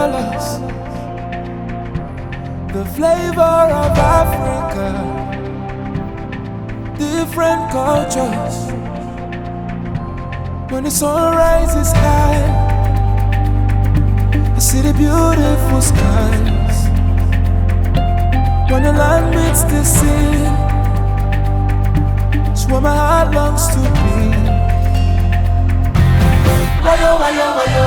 colors, the flavor of Africa, different cultures. When the sun rises high, I see the beautiful skies. When the land meets the sea, it's where my heart longs to be. Wayo, wayo, wayo.